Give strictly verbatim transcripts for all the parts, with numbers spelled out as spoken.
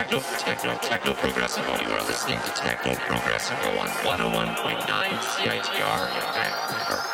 techno, techno, techno progressive. You are listening to Techno Progressive on one oh one point nine C I T R in Vancouver.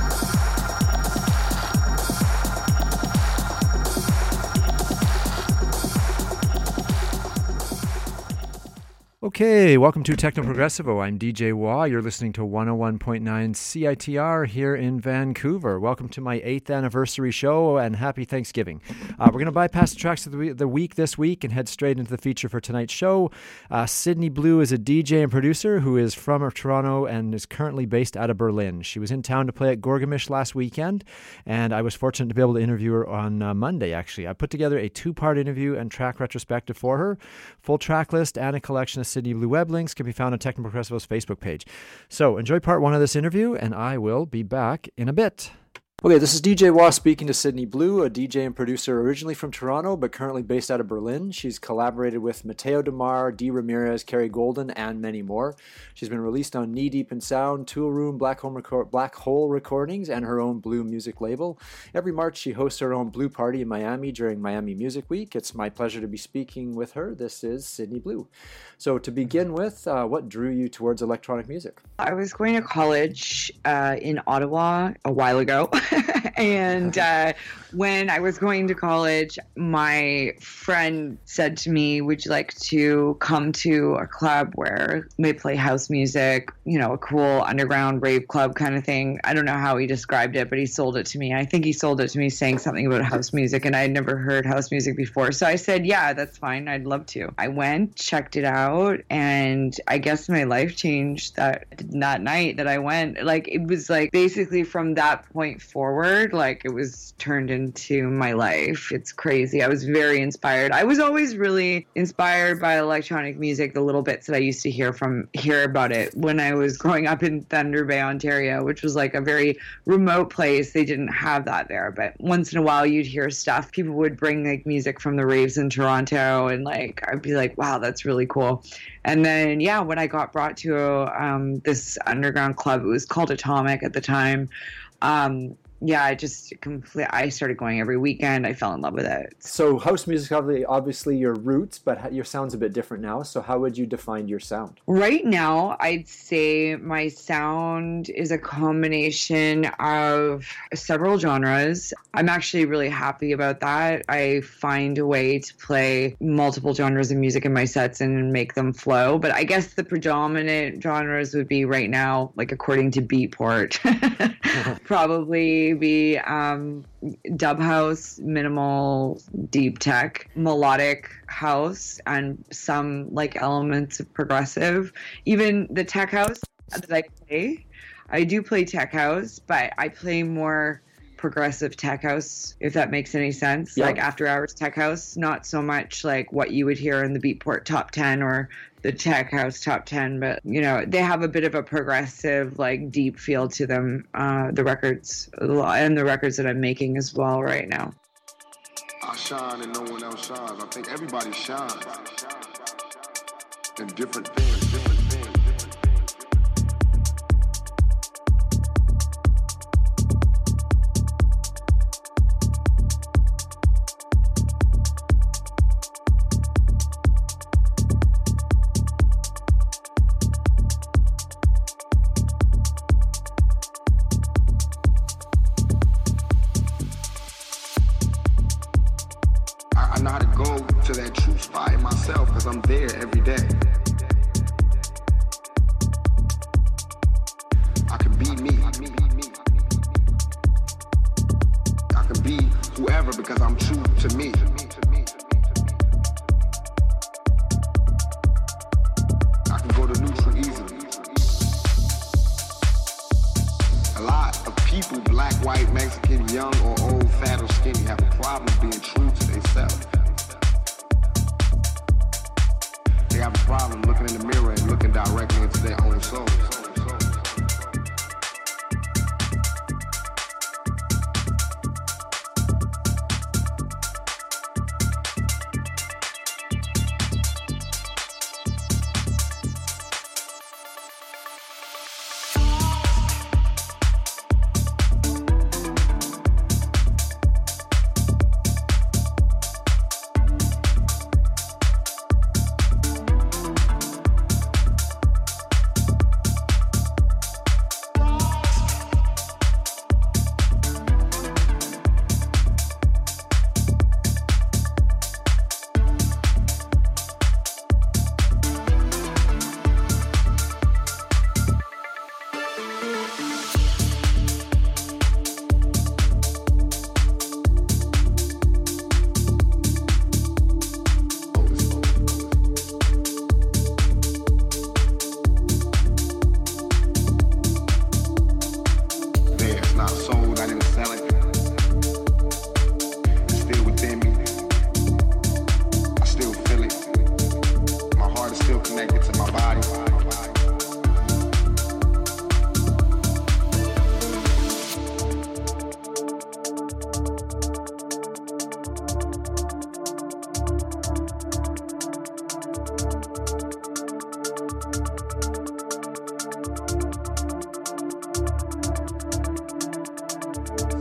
Okay, welcome to Techno Progressivo. I'm D J Wah. You're listening to one oh one point nine C I T R here in Vancouver. Welcome to my eighth anniversary show and happy Thanksgiving. Uh, we're going to bypass the tracks of the week, the week this week and head straight into the feature for tonight's show. Uh, Sydney Blue is a D J and producer who is from Toronto and is currently based out of Berlin. She was in town to play at Gorgamish last weekend, and I was fortunate to be able to interview her on uh, Monday, actually. I put together a two-part interview and track retrospective for her. Full track list and a collection of Sydney Blue web links can be found on Techno Progressivo's Facebook page. So enjoy part one of this interview, and I will be back in a bit. Okay, this is D J Wah speaking to Sydney Blue, a D J and producer originally from Toronto, but currently based out of Berlin. She's collaborated with Mateo Demar, D. Ramirez, Kerry Golden, and many more. She's been released on Knee Deep in Sound, Tool Room, Black Hole, Record- Black Hole Recordings, and her own Blue music label. Every March, she hosts her own Blue Party in Miami during Miami Music Week. It's my pleasure to be speaking with her. This is Sydney Blue. So to begin with, uh, what drew you towards electronic music? I was going to college uh, in Ottawa a while ago. And uh, when I was going to college, my friend said to me, would you like to come to a club where they play house music, you know, a cool underground rave club kind of thing? I don't know how he described it, but he sold it to me. I think he sold it to me saying something about house music, and I had never heard house music before. So I said, yeah, that's fine. I'd love to. I went, checked it out, and I guess my life changed that, that night that I went. Like, it was like basically from that point forward, like it was turned into my life. It's crazy. I was very inspired. I was always really inspired by electronic music, the little bits that I used to hear from hear about it when I was growing up in Thunder Bay, Ontario, which was like a very remote place. They didn't have that there, but once in a while you'd hear stuff. People would bring like music from the raves in Toronto, and like I'd be like, wow, that's really cool. And then yeah, when I got brought to um, this underground club, it was called Atomic at the time. Um, Yeah, I just complete. I started going every weekend. I fell in love with it. So house music is obviously your roots, but your sound's a bit different now. So how would you define your sound? Right now, I'd say my sound is a combination of several genres. I'm actually really happy about that. I find a way to play multiple genres of music in my sets and make them flow. But I guess the predominant genres would be right now, like according to Beatport, probably be um, dub house, minimal, deep tech, melodic house, and some like elements of progressive. Even the tech house that I play, I do play tech house, but I play more progressive tech house, if that makes any sense. Yeah. Like after hours tech house, not so much like what you would hear in the Beatport top ten or the tech house top ten, but you know, they have a bit of a progressive, like deep feel to them, uh, the records and the records that I'm making as well right now. I shine and no one else shines. I think everybody shines in different things, different things. I'm there every day. I can be me. I can be whoever because I'm true to me. I can go to neutral easily. A lot of people, black, white, Mexican, young or old, fat or skinny, have a problem being true to themselves. They have a problem looking in the mirror and looking directly into their own souls.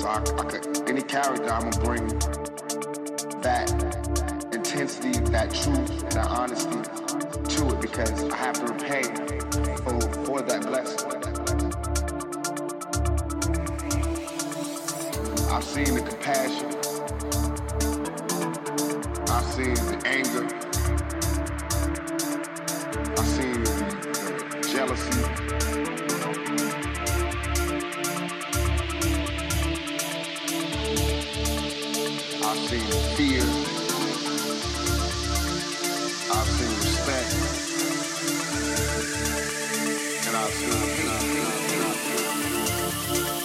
I, I could, any character, I'm gonna bring that intensity, that truth, that honesty to it because I have to repay for, for that blessing. I've seen the compassion. I've seen the anger. I've seen the jealousy. I've seen fear. I've seen respect. And I've seen, and I've seen, and I've seen.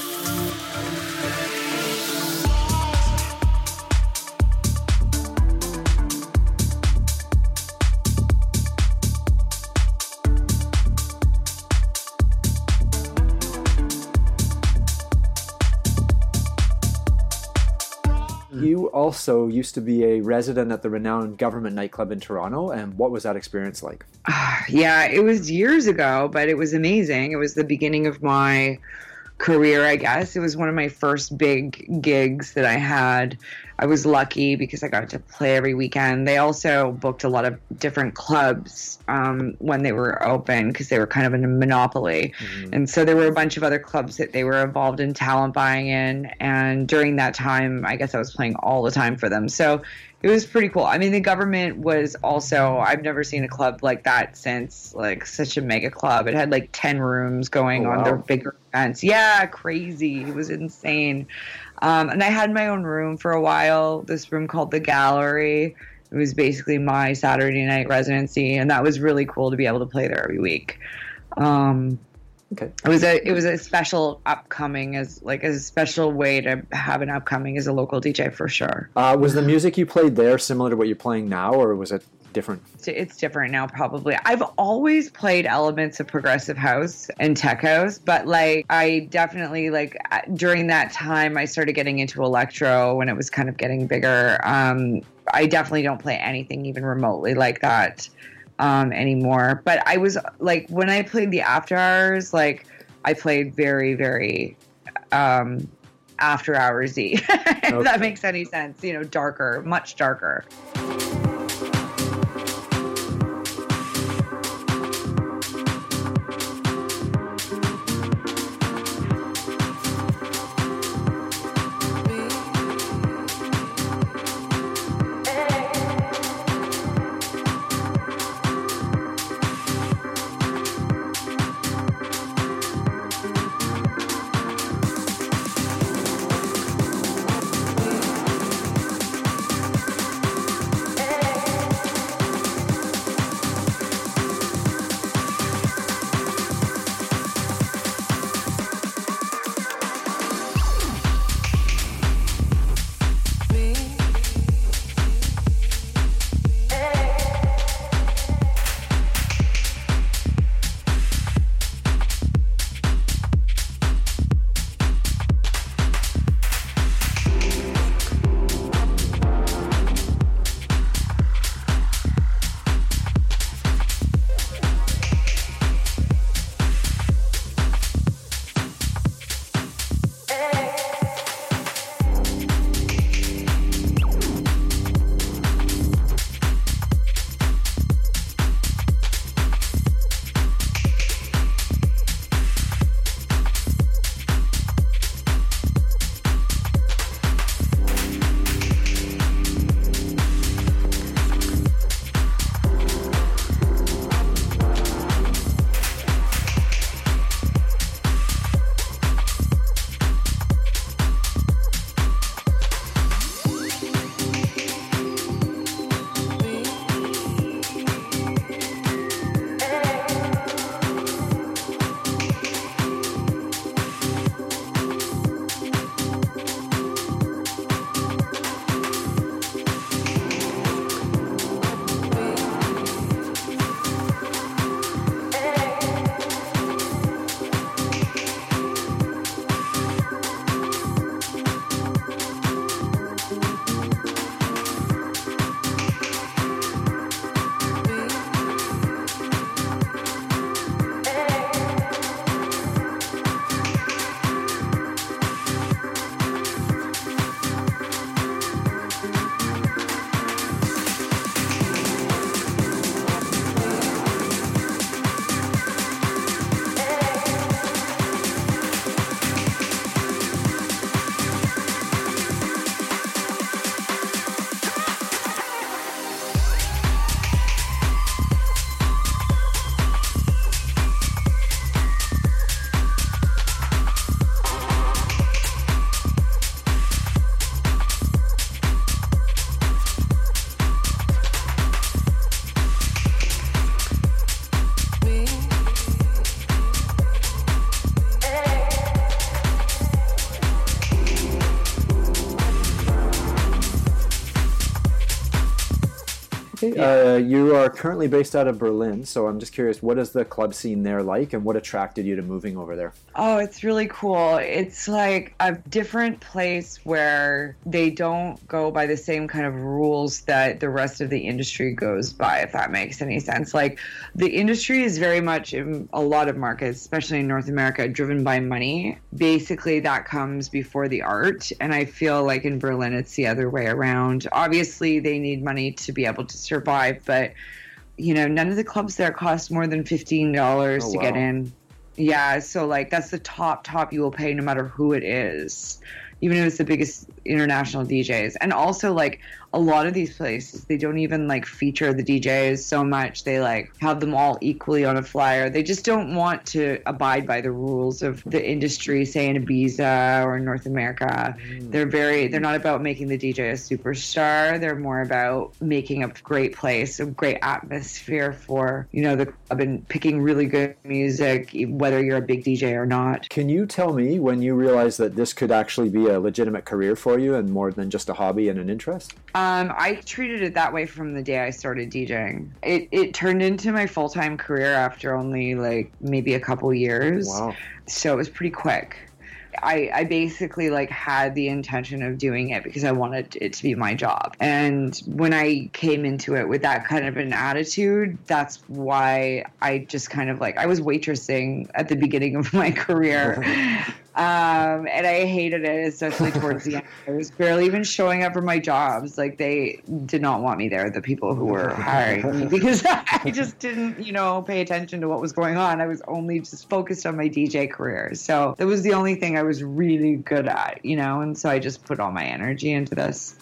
You also used to be a resident at the renowned Government nightclub in Toronto, and what was that experience like? Yeah, it was years ago, but it was amazing. It was the beginning of my career, I guess. It was one of my first big gigs that I had. I was lucky because I got to play every weekend. They also booked a lot of different clubs um, when they were open because they were kind of a monopoly. Mm-hmm. And so there were a bunch of other clubs that they were involved in talent buying in. And during that time, I guess I was playing all the time for them. So it was pretty cool. I mean, the Government was also, I've never seen a club like that since, like such a mega club. It had like ten rooms going oh, on wow. their bigger events. Yeah, crazy. It was insane. Um, and I had my own room for a while, this room called The Gallery. It was basically my Saturday night residency, and that was really cool to be able to play there every week. Um, okay. It was a it was a special upcoming, as like a special way to have an upcoming as a local D J for sure. Uh, was the music you played there similar to what you're playing now, or was it different? It's different now, probably. I've always played elements of progressive house and tech house, but like I definitely like during that time I started getting into electro when it was kind of getting bigger. Um, I definitely don't play anything even remotely like that um, anymore. But I was like when I played the after hours, like I played very, very um, after hours-y. If okay. that makes any sense. You know, darker, much darker. Okay, uh, you are currently based out of Berlin, so I'm just curious, what is the club scene there like, and what attracted you to moving over there? Oh, it's really cool. It's like a different place where they don't go by the same kind of rules that the rest of the industry goes by, if that makes any sense. Like, the industry is very much, in a lot of markets, especially in North America, driven by money. Basically, that comes before the art, and I feel like in Berlin, it's the other way around. Obviously, they need money to be able to survive, but you know, none of the clubs there cost more than fifteen dollars oh, to wow. get in. Yeah, so like that's the top top you will pay no matter who it is, even if it's the biggest international D Js. And also, like, a lot of these places, they don't even like feature the D Js so much. They like have them all equally on a flyer. They just don't want to abide by the rules of the industry, say in Ibiza or North America. Mm. They're very, they're not about making the D J a superstar. They're more about making a great place, a great atmosphere for, you know, the club and picking really good music, whether you're a big D J or not. Can you tell me when you realized that this could actually be a legitimate career for you and more than just a hobby and an interest? Um, I treated it that way from the day I started DJing. It it turned into my full-time career after only like maybe a couple years. Wow. So it was pretty quick. I, I basically like had the intention of doing it because I wanted it to be my job. And when I came into it with that kind of an attitude, that's why I just kind of like, I was waitressing at the beginning of my career. Um, and I hated it, especially towards the end. I was barely even showing up for my jobs. Like, they did not want me there, the people who were hiring me, because I just didn't, you know, pay attention to what was going on. I was only just focused on my D J career. So that was the only thing I was really good at, you know, and so I just put all my energy into this.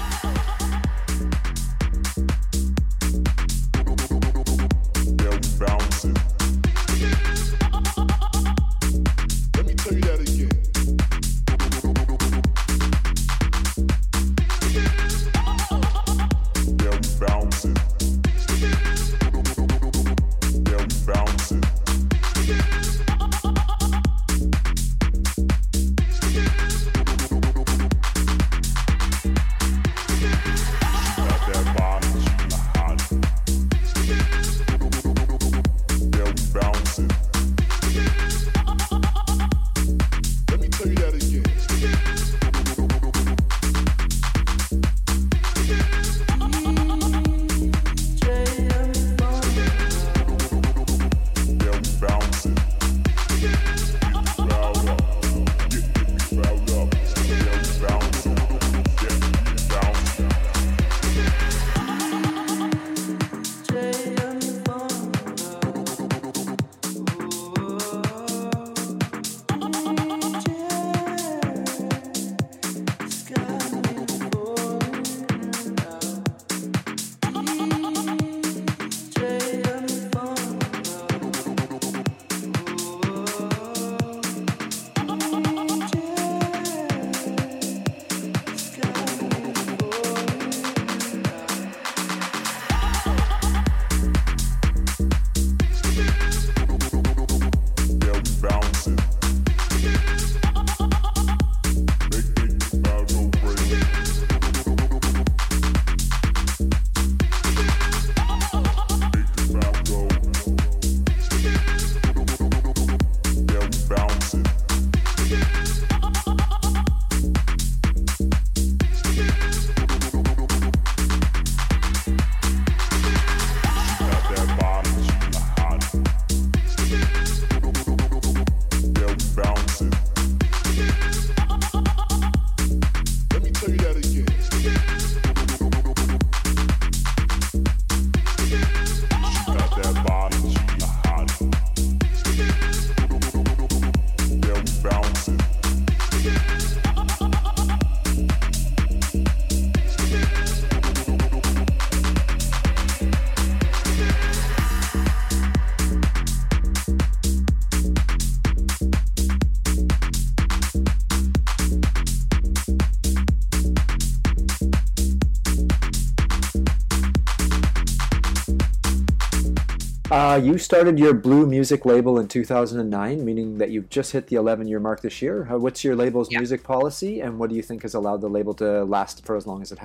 Uh, you started your Blue Music label in two thousand nine, meaning that you've just hit the eleven-year mark this year. What's your label's yeah. music policy, and what do you think has allowed the label to last for as long as it has?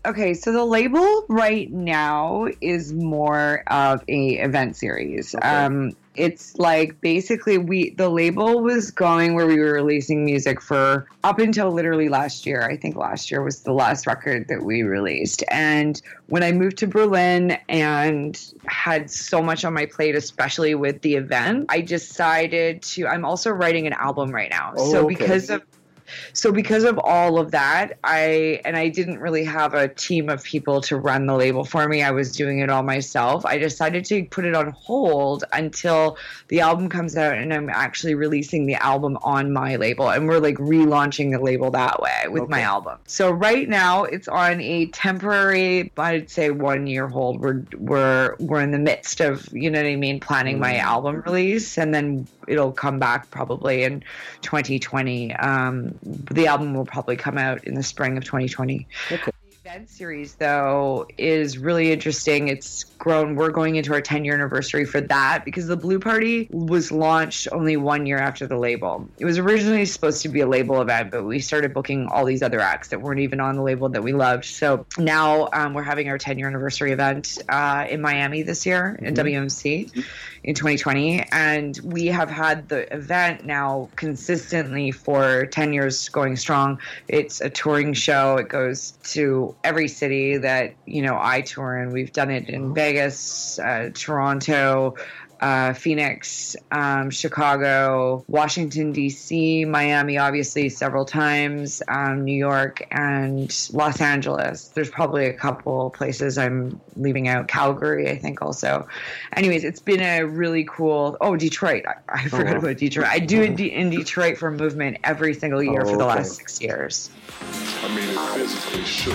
Okay, so the label right now is more of a event series. Okay. Um, it's like basically we the label was going where we were releasing music for up until literally last year. I think last year was the last record that we released. And when I moved to Berlin and had so much on my plate, especially with the event, I decided to. I'm also writing an album right now. Oh, so okay. because of So because of all of that, I and I didn't really have a team of people to run the label for me. I was doing it all myself. I decided to put it on hold until the album comes out and I'm actually releasing the album on my label. And we're like relaunching the label that way with my Okay. album. So right now it's on a temporary, I'd say one year hold. We're we're we're in the midst of, you know what I mean, planning my album release, and then it'll come back probably in twenty twenty. Um, the album will probably come out in the spring of twenty twenty. Okay. The event series, though, is really interesting. It's grown. We're going into our ten-year anniversary for that because the Blue Party was launched only one year after the label. It was originally supposed to be a label event, but we started booking all these other acts that weren't even on the label that we loved. So now um, we're having our ten-year anniversary event uh, in Miami this year in W M C in twenty twenty, and we have had the event now consistently for ten years going strong. It's a touring show. It goes to every city that, you know, I tour in. We've done it in Vegas, uh, Toronto, uh, Phoenix, um, Chicago, Washington, D C, Miami, obviously several times, um, New York, and Los Angeles. There's probably a couple places I'm leaving out. Calgary, I think, also. Anyways, it's been a really cool... Oh, Detroit. I, I forgot wow. about Detroit. I do it in De- for Movement every single year Oh, for the okay. last six years. I mean, it physically shook.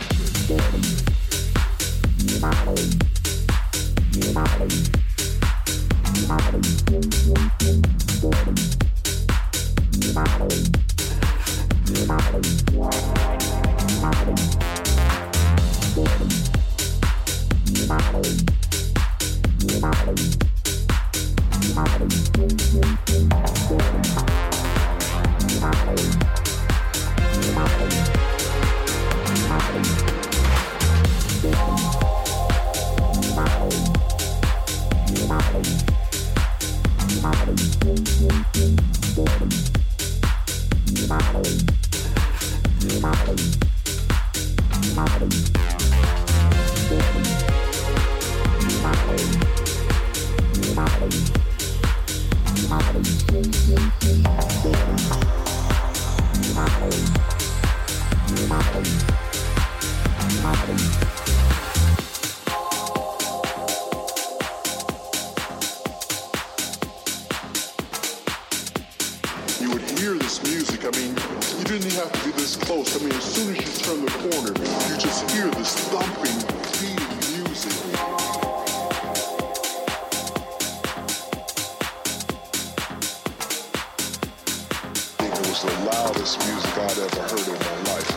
You would hear this music. I mean, you didn't even have to be this close. I mean, as soon as you turn the corner, you just hear this thumping, beating music. It was the loudest music I'd ever heard in my life.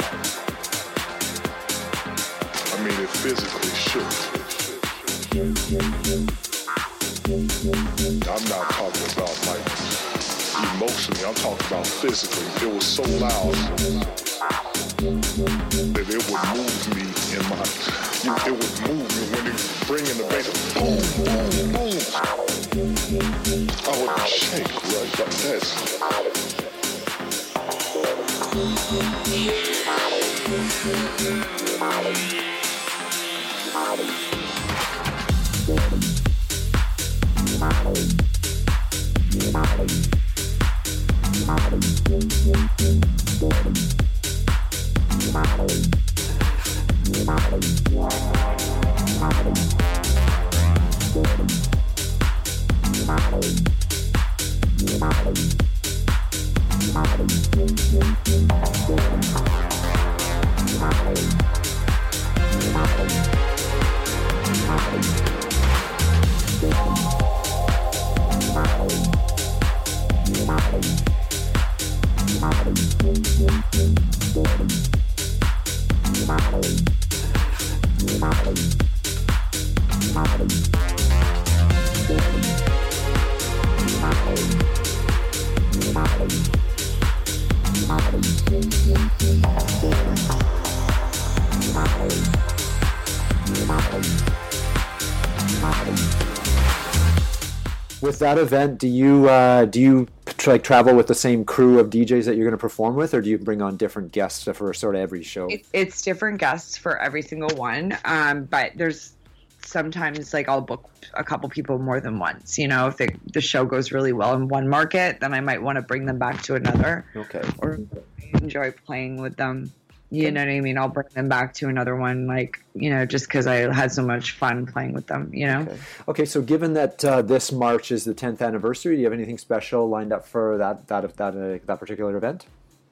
I mean, it physically shook. I'm not talking about like emotionally, I'm talking about physically. It was so loud that it would move me in my, you know, it would move me when they bring in the bass, boom, boom, boom. I would shake right like that. With that event, do you uh, do you like travel with the same crew of D Js that you're going to perform with, or do you bring on different guests for sort of every show? It, it's different guests for every single one, um, but there's sometimes like I'll book a couple people more than once. You know, if the the show goes really well in one market, then I might want to bring them back to another. Okay. Or enjoy playing with them. You know what I mean? I'll bring them back to another one, like, you know, just because I had so much fun playing with them, you know? Okay, okay so given that uh, this March is the tenth anniversary, do you have anything special lined up for that that that, uh, that particular event?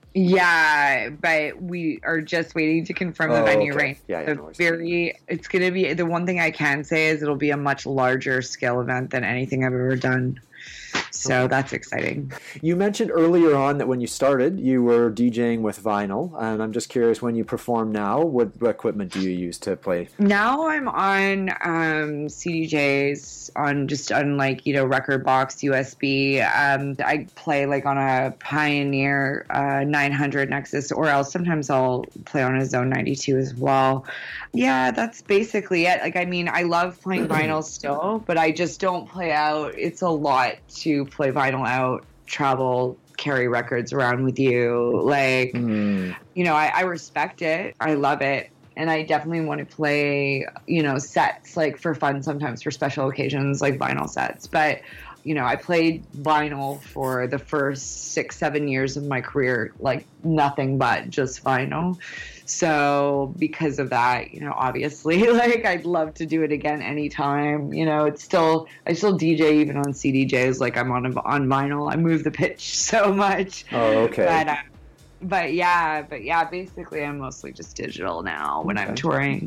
Yeah, but we are just waiting to confirm the Oh, venue, okay. right? Yeah, yeah, The no worries. very, it's going to be, the one thing I can say is it'll be a much larger scale event than anything I've ever done. So that's exciting. You mentioned earlier on that when you started, you were DJing with vinyl, and I'm just curious, when you perform now, what, what equipment do you use to play? Now I'm on um, C D Js, on just on like, you know, record box, U S B. Um, I play like on a Pioneer uh, nine hundred Nexus, or else sometimes I'll play on a Zone ninety-two as well. Yeah, that's basically it. Like, I mean, I love playing vinyl still, but I just don't play out. It's a lot to play vinyl out, travel, carry records around with you. Like, Mm. you know, I, I respect it. I love it. And I definitely want to play, you know, sets like for fun sometimes for special occasions, like vinyl sets. But, you know, I played vinyl for the first six, seven years of my career, like nothing but just vinyl. So because of that, you know, obviously, like I'd love to do it again anytime. You know, it's still, I still D J even on C D Js, like I'm on on vinyl. I move the pitch so much. Oh, okay. But, uh, but yeah, but yeah, basically I'm mostly just digital now when I'm Okay. touring.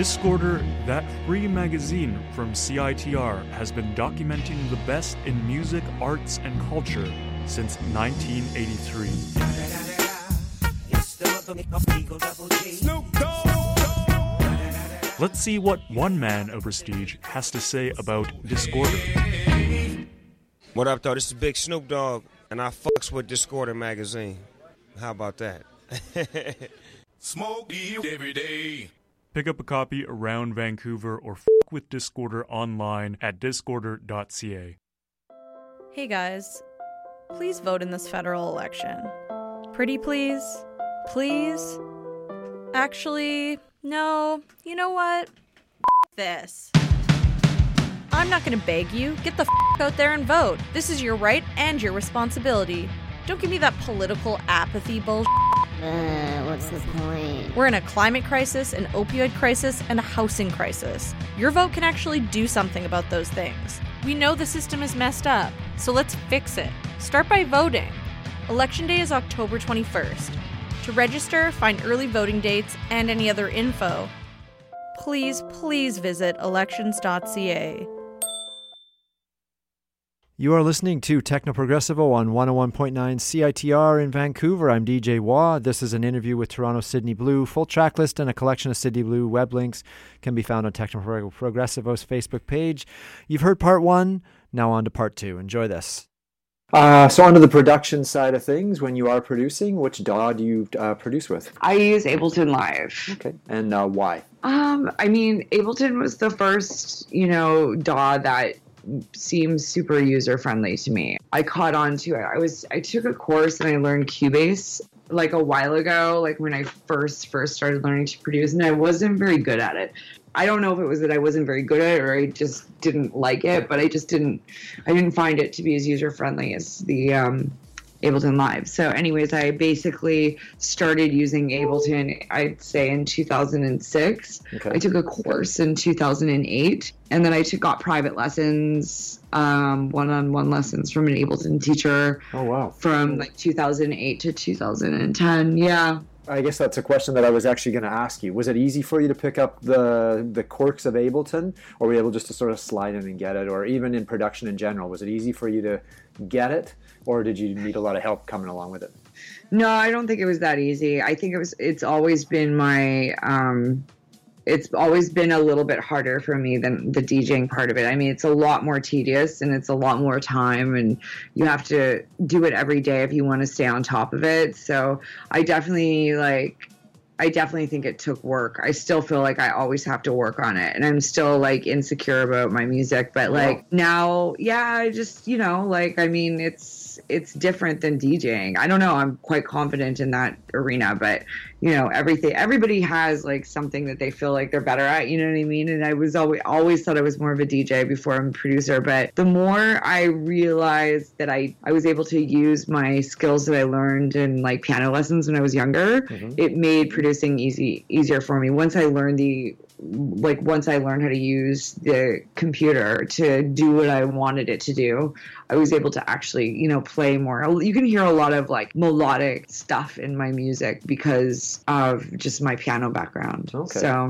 Discorder, that free magazine from C I T R, has been documenting the best in music, arts, and culture since nineteen eighty-three. Let's see what one man of prestige has to say about Discorder. What up, though? This is Big Snoop Dogg, and I fucks with Discorder magazine. How about that? Smoke you every day. Pick up a copy around Vancouver or f*** with Discorder online at discorder dot c a. Hey guys, please vote in this federal election. Pretty please? Please? Actually, no. You know what? F*** this. I'm not gonna beg you. Get the f*** out there and vote. This is your right and your responsibility. Don't give me that political apathy bullshit. Uh, what's the point? We're in a climate crisis, an opioid crisis, and a housing crisis. Your vote can actually do something about those things. We know the system is messed up, so let's fix it. Start by voting. Election Day is October twenty-first. To register, find early voting dates, and any other info, please, please visit elections dot c a. You are listening to Techno Progressivo on one oh one point nine C I T R in Vancouver. I'm D J Wah. This is an interview with Toronto Sydney Blue. Full track list and a collection of Sydney Blue web links can be found on Techno Progressivo's Facebook page. You've heard part one. Now on to part two. Enjoy this. Uh, so onto the production side of things. When you are producing, which D A W do you uh, produce with? I use Ableton Live. Okay. And uh, why? Um, I mean, Ableton was the first, you know, D A W that seems super user friendly to me. I caught on to it. I was I took a course and I learned Cubase like a while ago, like when I first first started learning to produce, and I wasn't very good at it. I don't know if it was that I wasn't very good at it or I just didn't like it, but I just didn't I didn't find it to be as user friendly as the um Ableton Live. So anyways, I basically started using Ableton, I'd say in two thousand six. Okay. I took a course in two thousand eight, and then I took got private lessons, um, one-on-one lessons from an Ableton teacher. Oh, wow. From like two thousand eight to two thousand ten. Yeah. I guess that's a question that I was actually going to ask you. Was it easy for you to pick up the the quirks of Ableton, or were you able just to sort of slide in and get it, or even in production in general? Was it easy for you to get it, or did you need a lot of help coming along with it? No, I don't think it was that easy. I think it was. It's always been my. Um, it's always been a little bit harder for me than the DJing part of it. I mean, it's a lot more tedious and it's a lot more time, and you have to do it every day if you want to stay on top of it. So I definitely like. I definitely think it took work. I still feel like I always have to work on it, and I'm still like insecure about my music. But like wow. now, yeah, I just, you know, like, I mean, it's, it's different than DJing. I don't know. I'm quite confident in that arena, but you know, everything, everybody has like something that they feel like they're better at, you know what I mean? And I was always, always thought I was more of a D J before I'm a producer, but the more I realized that I, I was able to use my skills that I learned in like piano lessons when I was younger, mm-hmm. it made producing easy, easier for me. Once I learned the, like once I learned how to use the computer to do what I wanted it to do, I was able to actually, you know, play more. You can hear a lot of like melodic stuff in my music because of just my piano background. Okay. So.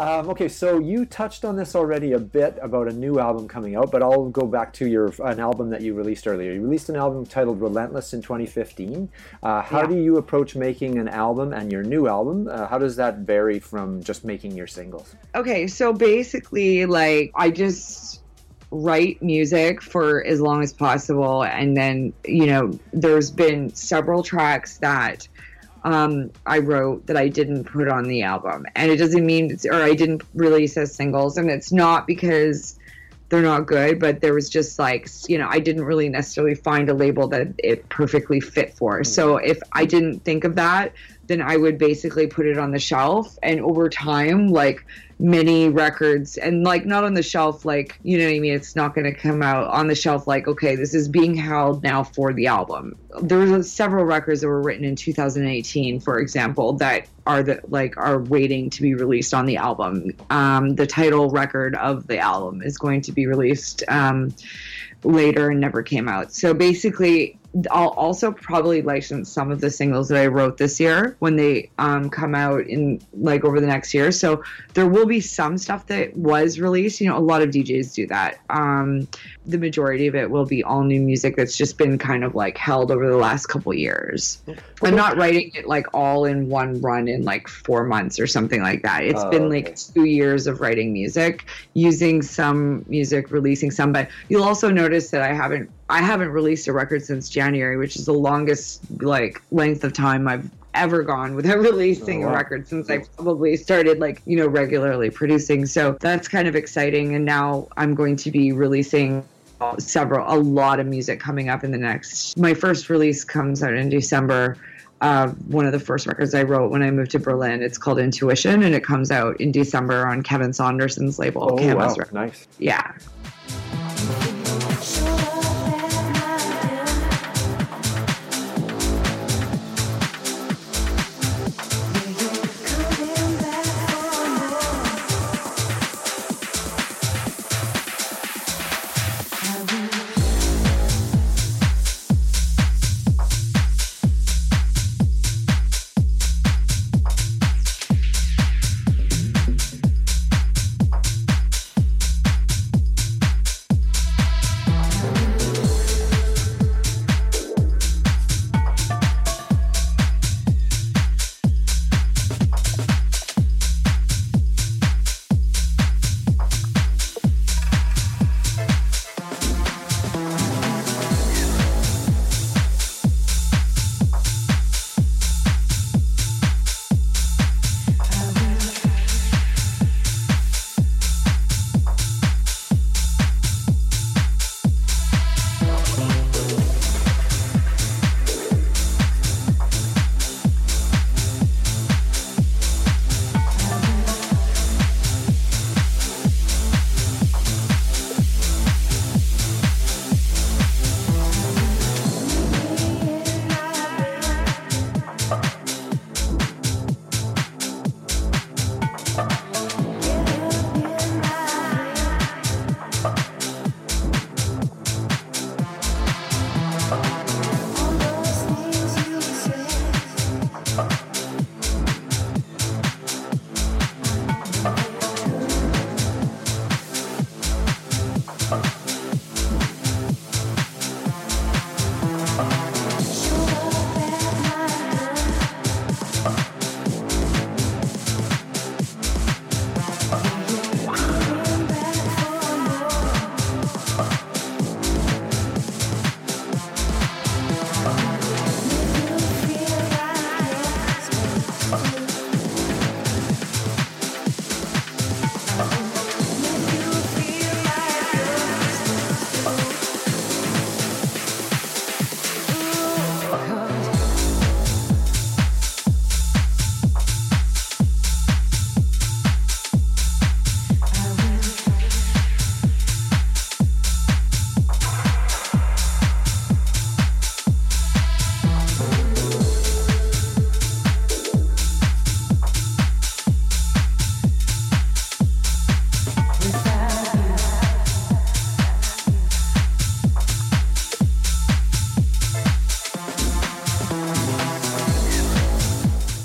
Um, okay, so you touched on this already a bit about a new album coming out, but I'll go back to your an album that you released earlier. You released an album titled Relentless in twenty fifteen. Uh, how Yeah. do you approach making an album and your new album? Uh, how does that vary from just making your singles? Okay, so basically, like, I just write music for as long as possible, and then, you know, there's been several tracks that um, I wrote that I didn't put on the album, and it doesn't mean it's, or I didn't release as singles, and it's not because they're not good, but there was just like, you know, I didn't really necessarily find a label that it perfectly fit for. So if I didn't think of that, then I would basically put it on the shelf, and over time, like, many records, and like not on the shelf, like, you know what I mean, it's not going to come out on the shelf like, okay, this is being held now for the album. There were several records that were written in two thousand eighteen, for example, that are the like are waiting to be released on the album. Um, the title record of the album is going to be released um, later and never came out. So basically, I'll also probably license some of the singles that I wrote this year when they um, come out in like over the next year. So there will be some stuff that was released. You know, a lot of D Js do that. Um, the majority of it will be all new music that's just been kind of like held over the last couple years. I'm not writing it like all in one run in like four months or something like that. It's Oh, been okay. like two years of writing music, using some music, releasing some. But you'll also notice that I haven't I haven't released a record since January, which is the longest like length of time I've ever gone without releasing Oh, wow. a record since I probably started like, you know, regularly producing. So that's kind of exciting. And now I'm going to be releasing several, a lot of music coming up in the next, my first release comes out in December. Uh, one of the first records I wrote when I moved to Berlin. It's called Intuition, and it comes out in December on Kevin Saunderson's label. Oh, Camos wow, Records. nice. Yeah.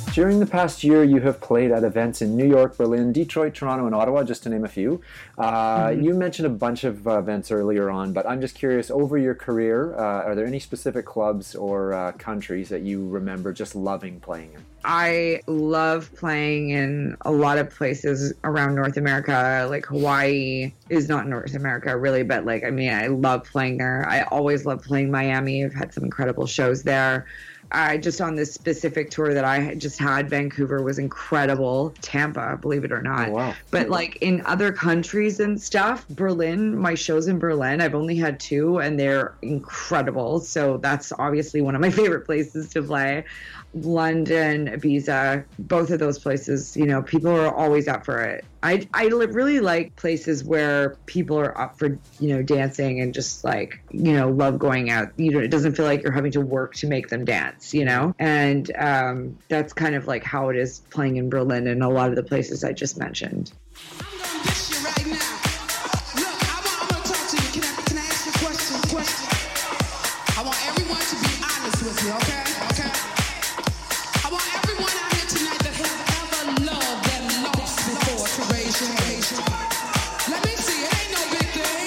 During the past year, you have played at events in New York, Berlin, Detroit, Toronto, and Ottawa, just to name a few. Uh, mm-hmm. You mentioned a bunch of uh, events earlier on, but I'm just curious, over your career, uh, are there any specific clubs or uh, countries that you remember just loving playing in? I love playing in a lot of places around North America. Like Hawaii is not North America really, but like, I mean, I love playing there. I always love playing Miami. I've had some incredible shows there. I just on this specific tour that I just had, Vancouver was incredible. Tampa, believe it or not. Oh, wow. But like in other countries and stuff, Berlin, my shows in Berlin, I've only had two and they're incredible. So that's obviously one of my favorite places to play. London, Ibiza, both of those places, you know, people are always up for it. I, I really like places where people are up for, you know, dancing and just like, you know, love going out. You know, it doesn't feel like you're having to work to make them dance, you know? And um, that's kind of like how it is playing in Berlin and a lot of the places I just mentioned. I'm going to dish you right now. Look, I want, I'm going to talk to you. Can I, can I ask you a question? Question. I want everyone to be honest with you, okay? Okay? I want everyone out here tonight that has ever loved and lost before to raise your hand. Let me see. It ain't no big thing.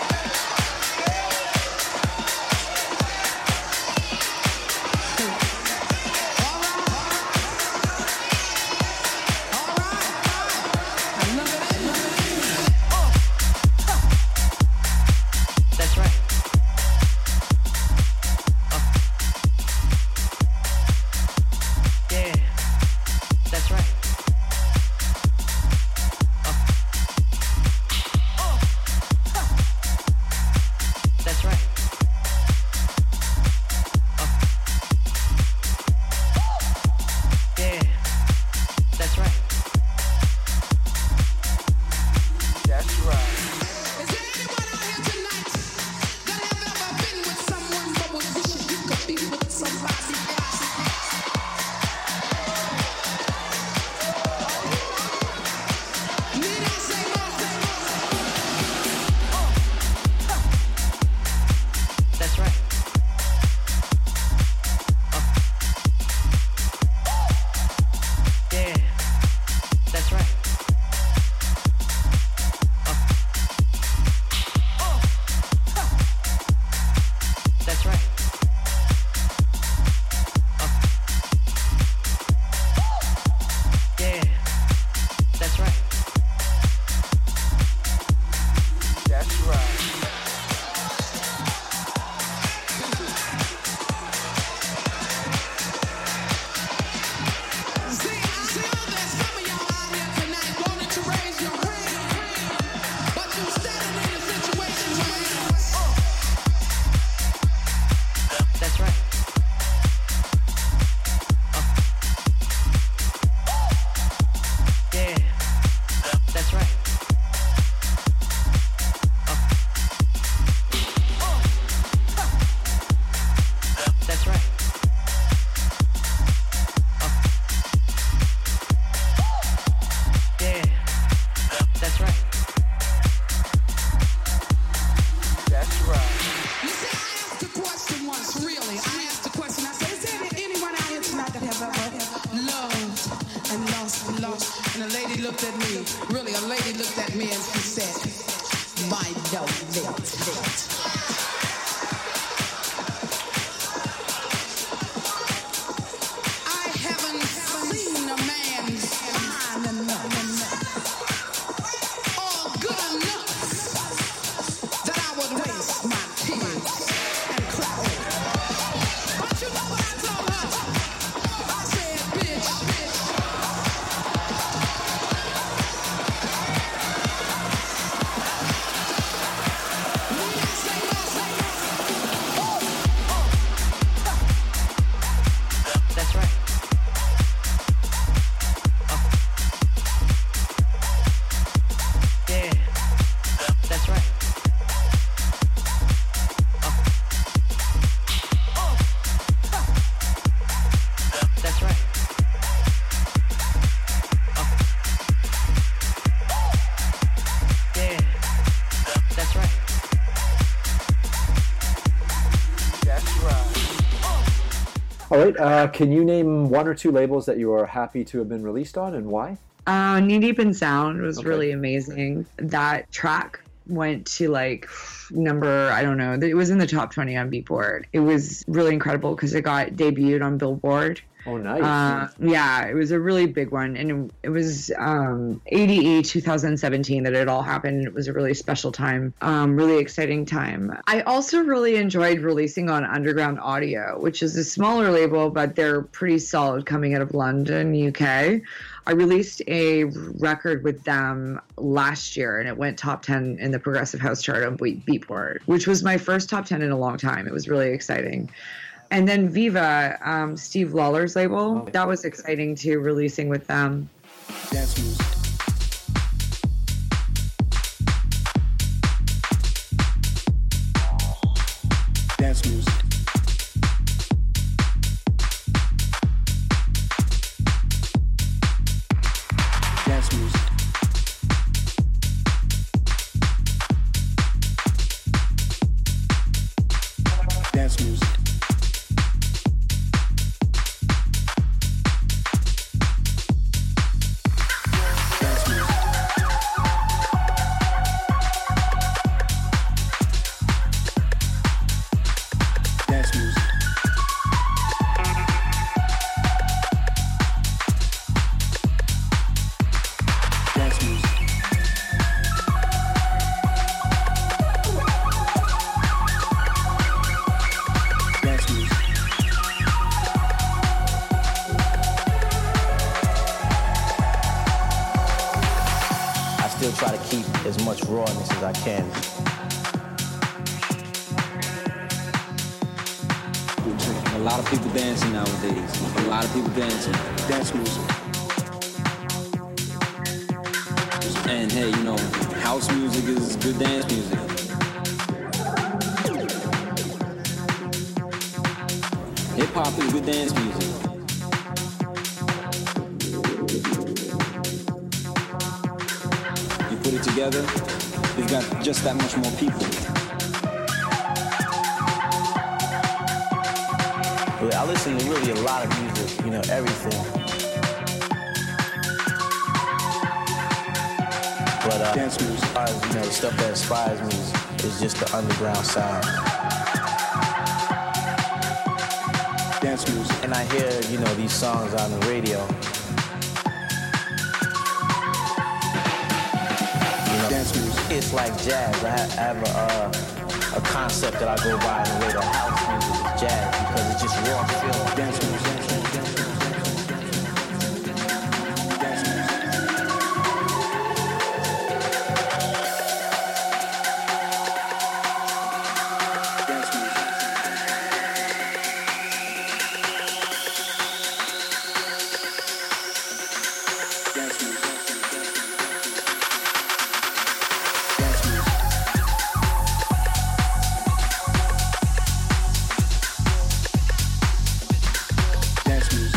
All right. All right. I love it. I love it. Oh. That's right. Yeah, that's right. Uh. Oh. Huh. That's right. Uh. Yeah, that's right. That's right. Is there anyone out here tonight that have ever been with someone but was wishing you could be with somebody else? Need I say more? Oh, huh. That's right. Uh. Yeah, that's right. Uh. Oh, huh. That's right. Uh. Yeah, that's right. That's right. See, I feel that some of y'all out here tonight wanted to raise your hand, but you standing in a situation where, oh, that's right. Uh. Yeah, that's right. Uh. Oh, huh. That's right. Uh. Yeah, that's right. That's right. You see, I asked a question once, really. I asked a question. I said, is there anyone out here tonight that have ever loved and lost and lost? And a lady looked at me. Really, a lady looked at me and she said, my dog lived, lived. I haven't seen a man fine enough or good enough that I would waste my tears and cry over. But you know what I told her? I said, bitch, bitch. Need I say right. Uh, can you name one or two labels that you are happy to have been released on, and why? Uh, Knee Deep in Sound was Okay. really amazing. That track went to like number, I don't know, it was in the top twenty on Beatport. It was really incredible because it got debuted on Billboard. Oh, nice. Uh, yeah, it was a really big one. And it, it was um, A D E two thousand seventeen that it all happened. It was a really special time, um, really exciting time. I also really enjoyed releasing on Underground Audio, which is a smaller label, but they're pretty solid coming out of London, U K. I released a record with them last year, and it went top ten in the Progressive House chart on Beat- Beatport, which was my first top ten in a long time. It was really exciting. And then Viva, um, Steve Lawler's label, that was exciting too, releasing with them. Dance music. Dance music. Dance music. Dance music. Dance music. Dance music. Dance music. I still try to keep as much rawness as I can. A lot of people dancing nowadays. A lot of people dancing. Dance music. And hey, you know, house music is good dance music. Hip hop is good dance music. You put it together, you've got just that much more people. But I listen to really a lot of music, you know, everything. But uh, Dance music. as far as, you know, the stuff that inspires me is, is just the underground sound. Dance music. And I hear, you know, these songs on the radio. You know, Dance music. it's like jazz. I ha- I have a, uh, a concept that I go by in the way that house music is jazz because it's just raw feel. Dance music. Dance music. Dance music. Dance music. Dance music. Dance music.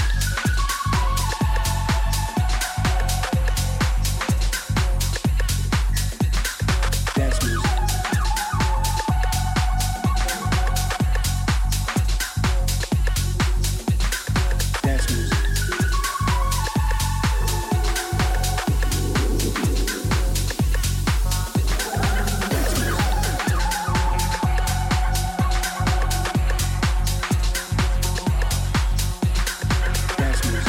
Dance music. Dance music. Dance music.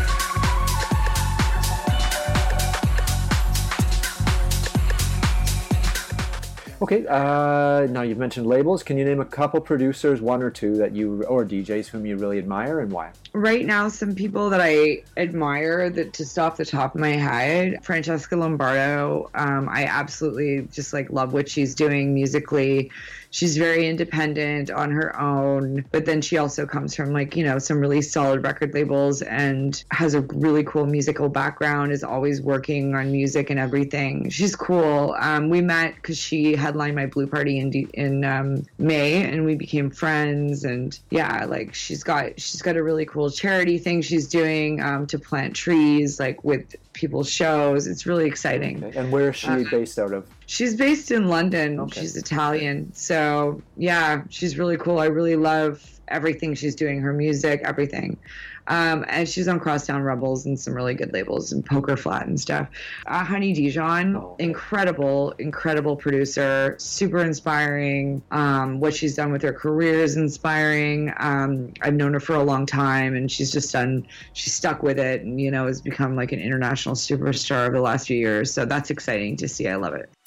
Okay, uh, now you've mentioned labels. Can you name a couple producers, one or two, that you or D Js whom you really admire, and why? Right now, some people that I admire, that just off the top of my head, Francesca Lombardo. Um, I absolutely just like love what she's doing musically. She's very independent on her own, but then she also comes from like, you know, some really solid record labels and has a really cool musical background, is always working on music and everything. She's cool. Um, we met because she headlined my Blue Party in D- in um, May, and we became friends. And yeah, like she's got she's got a really cool charity thing she's doing um, to plant trees, like with people's shows. It's really exciting. Okay. And where is she Uh, based out of? She's based in London. Okay. She's Italian. So, yeah, she's really cool. I really love everything she's doing, her music, everything. Um, and she's on Crosstown Rebels and some really good labels and Poker Flat and stuff. Uh, Honey Dijon, Oh, okay. incredible, incredible producer, super inspiring. Um, what she's done with her career is inspiring. Um, I've known her for a long time, and she's just done, she's stuck with it and, you know, has become like an international superstar over the last few years. So that's exciting to see. I love it.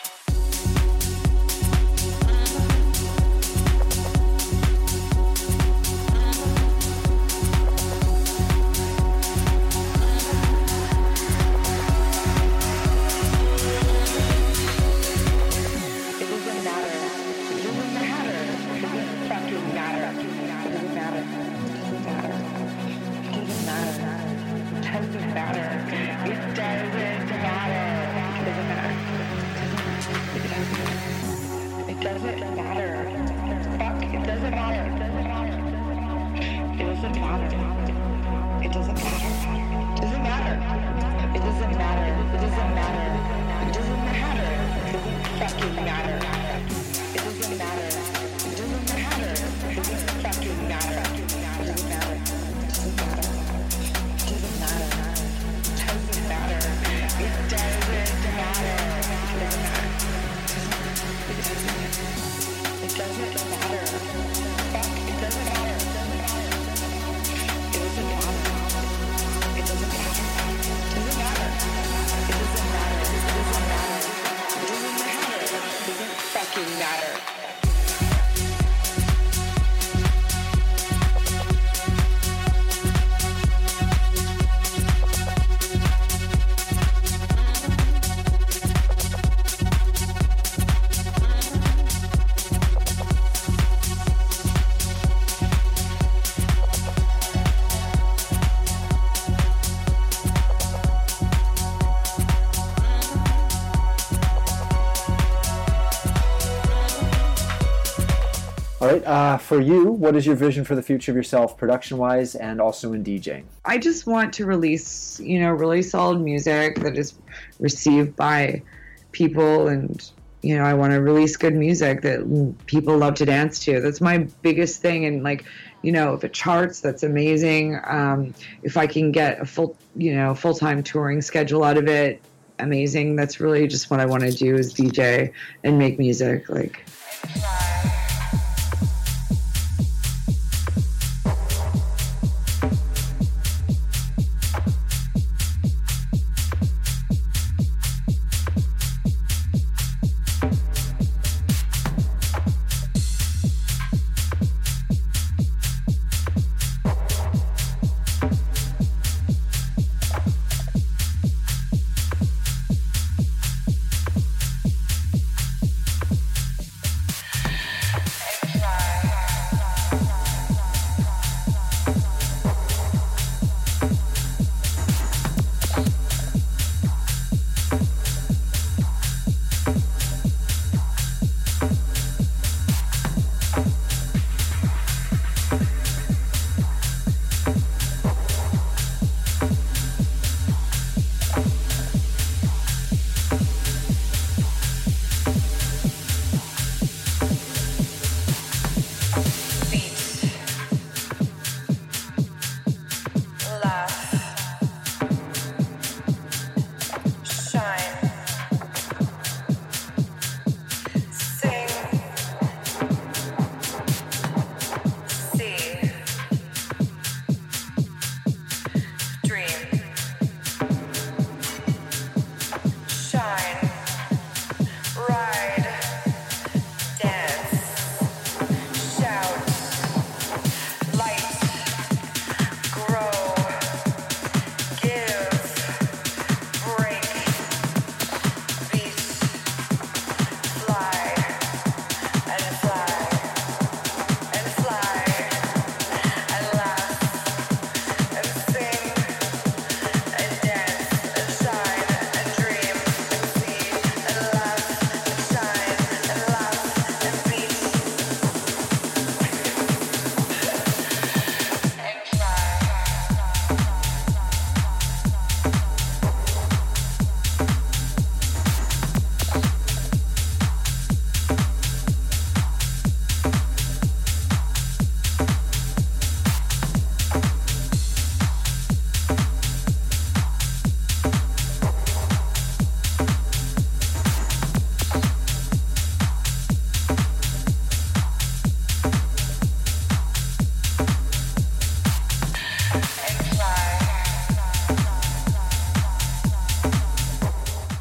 All right, uh, for you, what is your vision for the future of yourself, production-wise and also in DJing? I just want to release, you know, really solid music that is received by people, and, you know, I want to release good music that people love to dance to. That's my biggest thing. And, like, you know, if it charts, that's amazing. Um, if I can get a full, you know, full-time touring schedule out of it, amazing. That's really just what I want to do, is D J and make music. Like,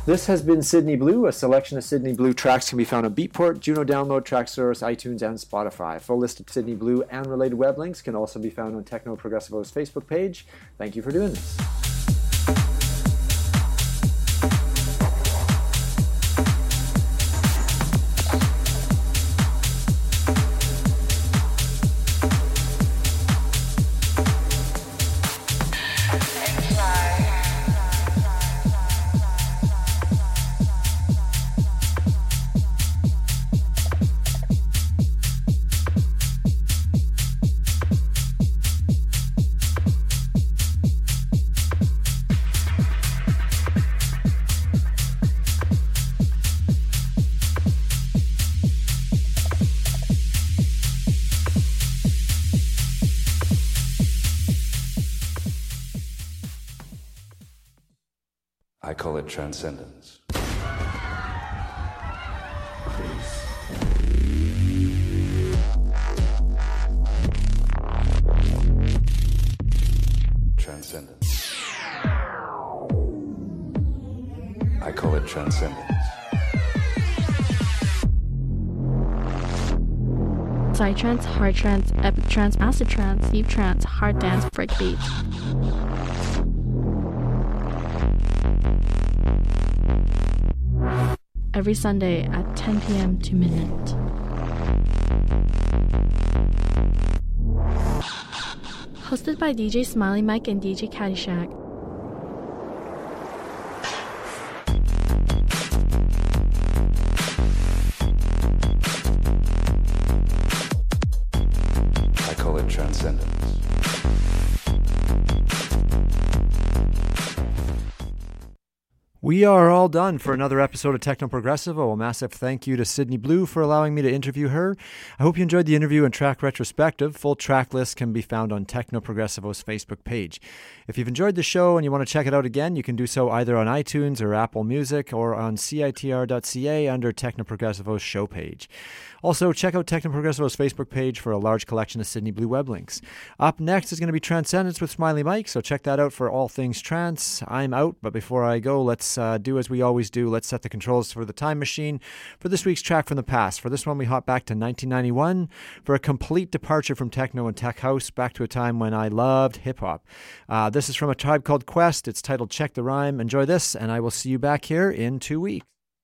This has been Sydney Blue. A selection of Sydney Blue tracks can be found on Beatport, Juno Download, Tracksource, iTunes, and Spotify. Full list of Sydney Blue and related web links can also be found on Techno Progressivo's Facebook page. Thank you for doing this. I call it transcendence. Transcendence. I call it transcendence. Psytrance, hard trance, epic trance, acid trance, deep trance, hard dance, breakbeat. Every Sunday at ten p.m. to midnight. Hosted by D J Smiley Mike and D J Caddyshack. I call it transcendence. We are all done for another episode of Techno Progressivo. A massive thank you to Sydney Blue for allowing me to interview her. I hope you enjoyed the interview and track retrospective. Full track list can be found on Techno Progressivo's Facebook page. If you've enjoyed the show and you want to check it out again, you can do so either on iTunes or Apple Music or on C I T R dot C A under Techno Progressivo's show page. Also, check out Techno Progressivo's Facebook page for a large collection of Sydney Blue web links. Up next is going to be Transcendence with Smiley Mike, so check that out for all things trance. I'm out, but before I go, let's uh, do as we always do. Let's set the controls for the time machine for this week's track from the past. For this one, we hop back to nineteen ninety-one for a complete departure from techno and tech house, back to a time when I loved hip-hop. Uh, this is from a tribe called Quest. It's titled Check the Rhyme. Enjoy this, and I will see you back here in two weeks.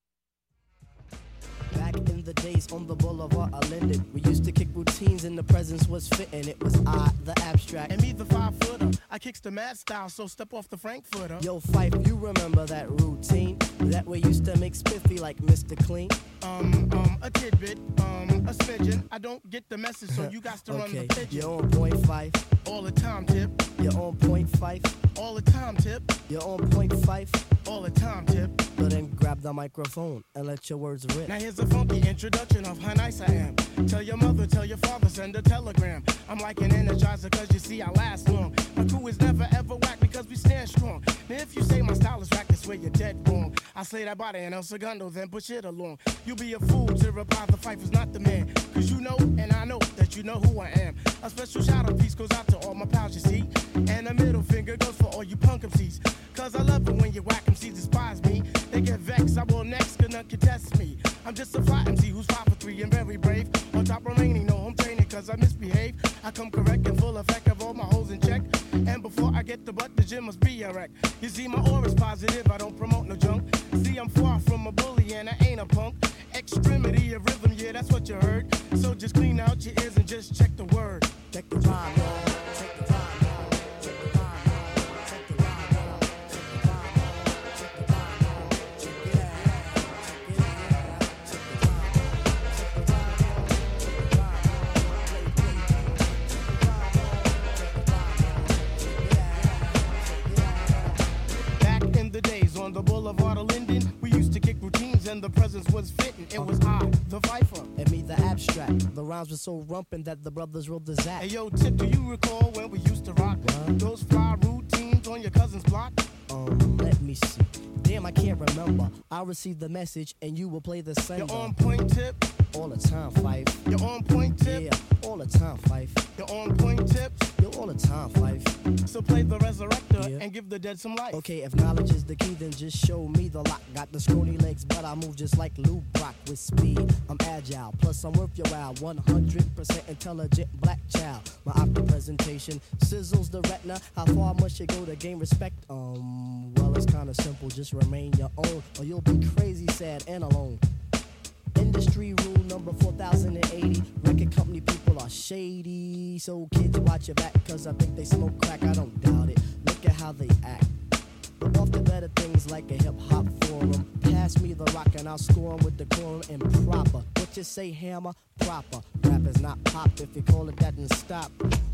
Back in the days on the boulevard of Linden, we used to kick routines and the presence was fitting. It was I, the abstract. And me, the five footer. I kicks the mad style, so step off the Frankfurter. Yo, Fife, you remember that routine? That we used to make spiffy like Mister Clean? Um, um, a tidbit, um, a smidgen. I don't get the message, so you got to okay. run the pigeon. You're on point five. All the time, tip. You're on point five. All the time, tip. You're on point five. All the time, tip. So then grab the microphone and let your words rip. Now here's a funky introduction of how nice I am. Tell your mother, tell your father, send a telegram. I'm like an energizer, cause you see I last long. My crew is never ever whack because we stand strong. Now if you say my style is whack, that's where you're dead wrong. I slay that body and El Segundo, then push it along. You'll be a fool to reply the fight is not the man. Cause you know, and I know that you know who I am. A special shout out piece goes out to all my pals, you see. And a middle finger goes for all you punk M Cs. Cause I love it when you whack M Cs despise me. They get vexed, I will next, cause none can test me. I'm just a fly M C who's five for three and very brave. On top remaining, no home training cause I misbehave. I come correct and full effect of all my holes in check. And before I get the butt, the gym must be a wreck. You see my aura's positive, I don't promote no junk. See I'm far from a bully and I ain't a punk. Extremity of rhythm, yeah that's what you heard. So just clean out your ears and just check the word. Check the rhyme, y'all. Check the rhyme. On the boulevard of Linden, we used to kick routines and the presence was fitting. It was I, the Viper. And me, the abstract. The rhymes were so rumpin' that the brothers rolled the zap. Hey yo, Tip, do you recall when we used to rock what? Those fly routines on your cousin's block? Um, let me see. Damn, I can't remember. I'll receive the message and you will play the sender. You're on point, Tip. All the time, Fife. You're on point, Tip. Yeah, all the time, Fife. You're on point, Tip. You're all the time, Fife. So play the resurrector and give the dead some life. Okay, if knowledge is the key, then just show me the lock. Got the scrawny legs, but I move just like Lou Brock with speed. I'm agile, plus I'm worth your while. one hundred percent intelligent black child. My opera presentation sizzles the retina. How far must you go to gain respect? Um, well, it's kinda simple. Just remain your own, or you'll be crazy, sad, and alone. Industry rule number four thousand eighty. Record company people are shady. So kids, watch your back, cause I think they smoke crack. I don't doubt it. Look at how they act. But off the better things like a hip hop forum. Pass me the rock and I'll score 'em with the quorum and proper. What you say, hammer? Proper. Rap is not pop. If you call it that, then stop.